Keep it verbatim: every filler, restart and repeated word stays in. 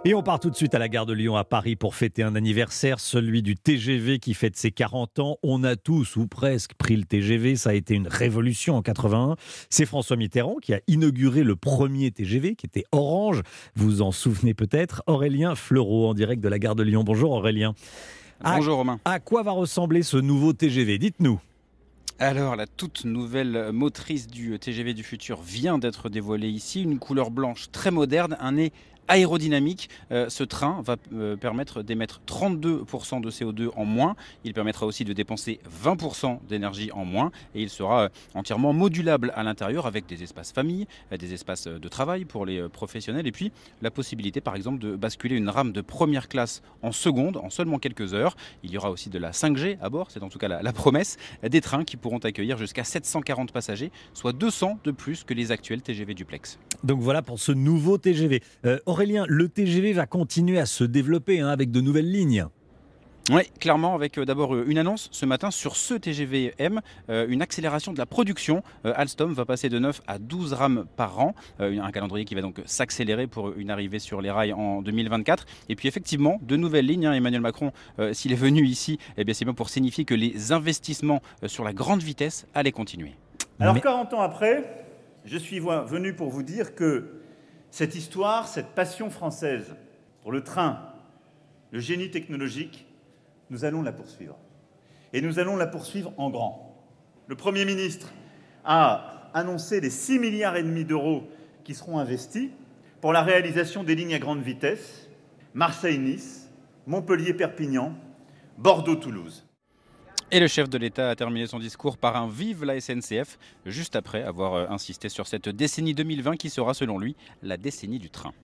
Et on part tout de suite à la gare de Lyon à Paris pour fêter un anniversaire, celui du T G V qui fête ses quarante ans. On a tous ou presque pris le T G V, ça a été une révolution en quatre-vingt-un. C'est François Mitterrand qui a inauguré le premier T G V qui était orange. Vous vous en souvenez peut-être. Aurélien Fleureau en direct de la gare de Lyon. Bonjour Aurélien. Bonjour à, Romain. À quoi va ressembler ce nouveau T G V? Dites-nous. Alors, la toute nouvelle motrice du T G V du futur vient d'être dévoilée ici. Une couleur blanche très moderne, un nez aérodynamique. Euh, ce train va euh, permettre d'émettre trente-deux pour cent de C O deux en moins. Il permettra aussi de dépenser vingt pour cent d'énergie en moins. Et il sera euh, entièrement modulable à l'intérieur avec des espaces famille, euh, des espaces de travail pour les euh, professionnels. Et puis la possibilité par exemple de basculer une rame de première classe en seconde en seulement quelques heures. Il y aura aussi de la cinq G à bord. C'est en tout cas la, la promesse. Des trains qui pourront accueillir jusqu'à sept cent quarante passagers, soit deux cents de plus que les actuels T G V duplex. Donc voilà pour ce nouveau T G V. Euh, Aurélien, le T G V va continuer à se développer hein, avec de nouvelles lignes. Oui, clairement, avec euh, d'abord euh, une annonce ce matin sur ce T G V M, euh, une accélération de la production. Euh, Alstom va passer de neuf à douze rames par an, euh, un calendrier qui va donc s'accélérer pour une arrivée sur les rails en deux mille vingt-quatre. Et puis effectivement, de nouvelles lignes. Hein, Emmanuel Macron, euh, s'il est venu ici, eh bien, c'est bien pour signifier que les investissements euh, sur la grande vitesse allaient continuer. Alors Mais... quarante ans après, je suis venu pour vous dire que cette histoire, cette passion française pour le train, le génie technologique, nous allons la poursuivre. Et nous allons la poursuivre en grand. Le Premier ministre a annoncé les six milliards et demi d'euros qui seront investis pour la réalisation des lignes à grande vitesse, Marseille-Nice, Montpellier-Perpignan, Bordeaux-Toulouse. Et le chef de l'État a terminé son discours par un vive la S N C F, juste après avoir insisté sur cette décennie deux mille vingt qui sera selon lui la décennie du train.